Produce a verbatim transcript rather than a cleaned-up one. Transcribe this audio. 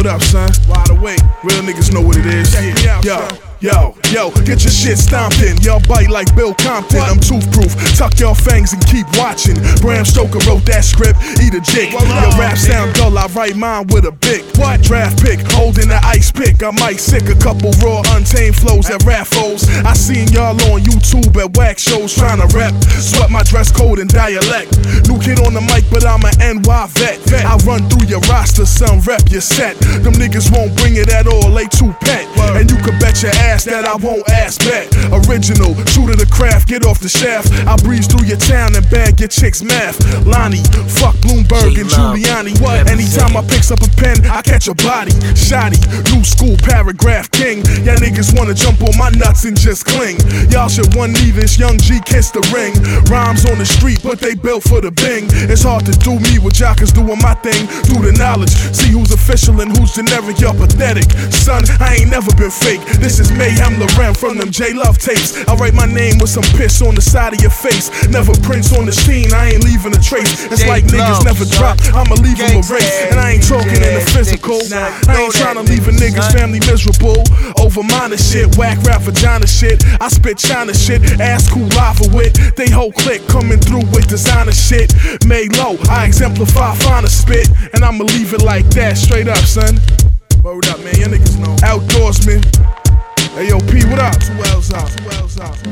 what up, son? Wide awake. Real niggas know what it is. Check me out, yo. Son. Yo, yo, get your shit stomped in. Y'all bite like Bill Compton. What? I'm tooth-proof. Tuck your fangs and keep watching. Bram Stoker wrote that script. Eat a dick. Well, your rap sound dull. I write mine with a bic. What? Draft pick, holding the ice pick. I might sick a couple raw, untamed flows at raffles. I seen y'all on YouTube at wax shows trying to rep. Sweat my dress code and dialect. New kid on the mic, but I'm an N Y vet. I run through your roster, son, rep your set. Them niggas won't bring it at all. They too pet. And you can bet your ass that I won't ask back. Original, true to the craft, get off the shaft. I breeze through your town and bag your chick's math. Lonnie, fuck Bloomberg and Giuliani. What? Anytime I picks up a pen, I catch a body. Shoddy, new school paragraph king. Y'all niggas wanna jump on my nuts and just cling. Y'all should one knee this young G kiss the ring. Rhymes on the street, but they built for the bing. It's hard to do me with jockers doing my thing. Through the knowledge, see who's official and who's generic. You're pathetic, son. I ain't never been fake. This is Mayhem Loren from them J-Love tapes. I write my name with some piss on the side of your face. Never Prince on the scene, I ain't leaving a trace. It's like niggas never drop, I'ma leave them a race. And I ain't talking in the physical. I ain't trying to leave a nigga's family miserable over minor shit, whack rap vagina shit. I spit China shit, ass cool lava wit. They whole clique coming through with designer shit. Made low, I exemplify finer spit. And I'ma leave it like that, straight up, son. Word up, man, your niggas know. Outdoorsman. Hey, yo, P, what up? Two L's out. Two L's out.